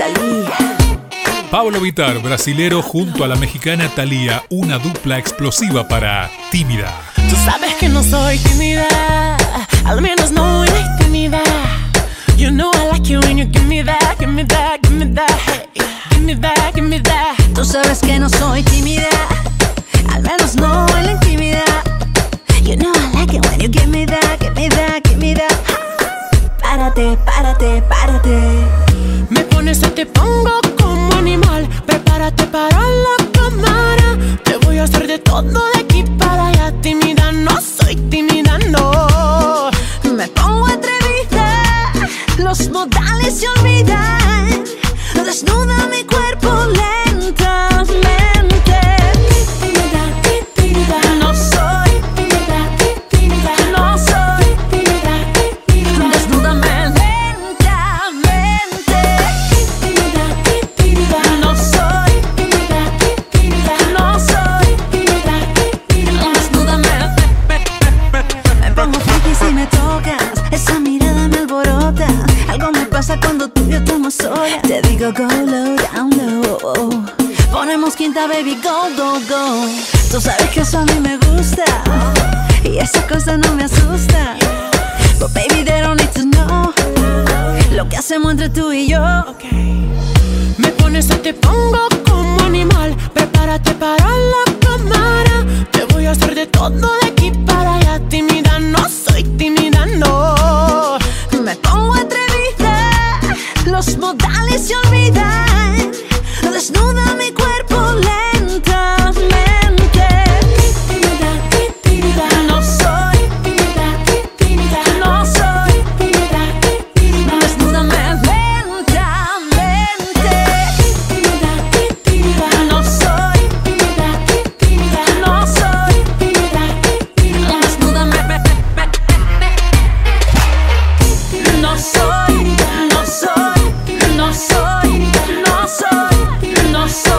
Thalía. Pablo Vittar, brasilero, junto a la mexicana Thalía, una dupla explosiva para Tímida. Tú sabes que no soy tímida, al menos no en la intimidad. You know I like it when you give me that, give me that, give me that, hey, give me that, give me that. Tú sabes que no soy tímida, al menos no en la intimidad. You know I like it when you give me that, give me that, give me that. Párate, párate, párate. Me pones y te pongo como animal. Prepárate para la cámara. Te voy a hacer de todo de aquí para allá. Tímida, no soy tímida, no. Me pongo atrevida, los modales se olvidan. Desnuda mi cuerpo lentamente. Tímida, tímida, no soy tímida, tímida, no soy tímida, tímida. Desnúdame lentamente. Tímida, tímida, No soy tímida, tímida, no soy tímida, tímida. Desnúdame. Me pongo freaky si me tocas. Esa mirada me alborota. Algo me pasa cuando tú y yo estamos solas. Te digo go low, down low. Ponemos quinta, baby, go, go, go. Tú sabes que eso a mí me gusta y esa cosa no me asusta. But baby, they don't need to know lo que hacemos entre tú y yo. Me pones y te pongo como animal. Prepárate para la cámara. Te voy a hacer de todo de aquí para allá. Tímida, no soy tímida, no. Me pongo atrevida, los modales se olvidan. Desnuda mi cuerpo lentamente. Tímida, tímida, No soy tímida, tímida, no soy tímida, tímida. Desnúdame lentamente. Tímida, tímida, No soy tímida, tímida, no soy tímida, tímida. Desnúdame. No soy, no soy, no soy, no soy, no soy.